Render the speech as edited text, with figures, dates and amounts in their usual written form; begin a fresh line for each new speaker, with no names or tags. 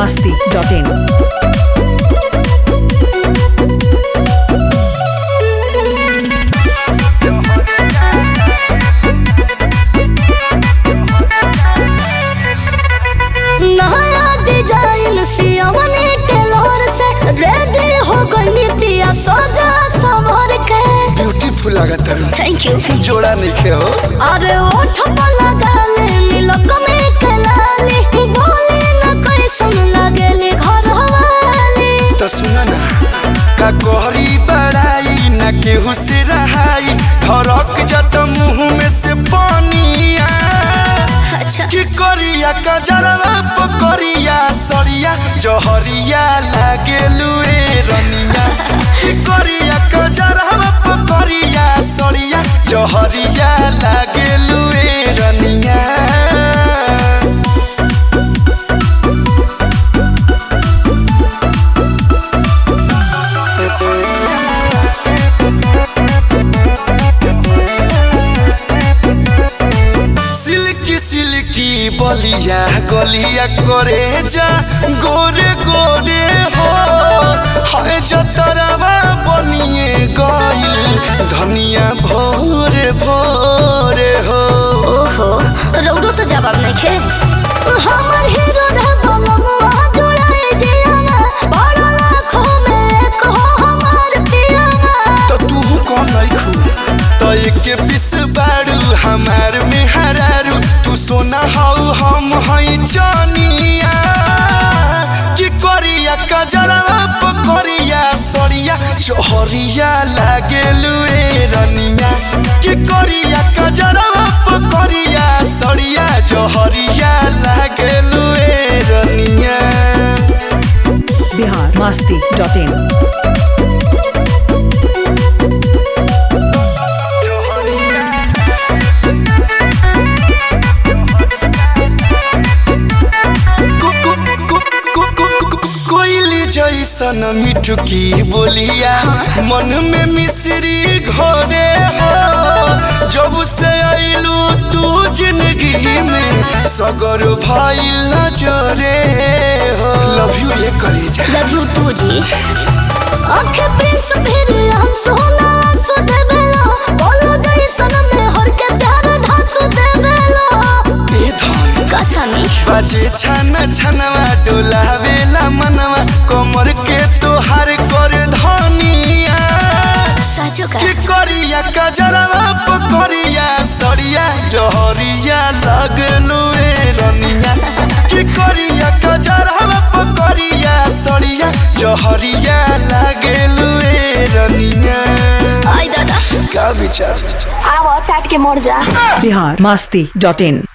biharmasti.in.
नया design सियावनी tailor से रेडी हो गई पिया सजा सवर के
ब्यूटीफुल लागत है।
Thank you.
जोड़ा नहीं हो
अरे ओठ पर लगा ले नीलक में कलाली बोले न कोई सुन लगेली घर वाली
तो सुना ना का कोहरी बड़ाई न केहू से रहाई धड़क जत मुंह में से पानिया
अच्छा
की करिया कजरवा पकड़िया सरिया जहरिया लागेलुए रनिया की करिया कजरवा पकड़िया सरिया जहरिया लागेलुए रनिया बलिया गलिया करे जा गोरे गोरे हो है जतरवा बनिए गइल धनिया भोरे भोरे हो
ओहो रौरो तो जवाब नहीं खे हमर हीरो रे बलमुआ जुड़ाए जियाना बड़ा लाखों में एक हो हमार पियाना
तो तू कौन नहीं खू तो एक पिस बाड़ू हमार में हरारू तू सोना हाउ हम हई जानिया की करिया कजरवा पकड़िया सरिया जहरिया लागेलुए रनिया की करिया कजरवा पकड़िया सरिया जहरिया लागेलुए रनिया
biharmasti.in.
जैसन मिठुकी बोलिया मन में मिश्री घोरे हो जब से आइलू तू जिंदगी में सगर भइल जोरे हो लव यू ये करी जा
लव यू टू जी आंखें पीस फिर हम सोना सो देबेला बोलो जैसन में हर के प्यार धास देबेला
ए धन
कसमी
बाजे छन छनवा डोलावेला मनवा कमर के तोहार कर धनिया
साजो का
की करिया कजरवा पकड़िया सरिया जहरिया लगलुए रनिया की करिया कजरवा पकड़िया सरिया जहरिया लगलुए रनिया
आई दादा
का विचार
आवा चाट के मर जा
biharmasti.in.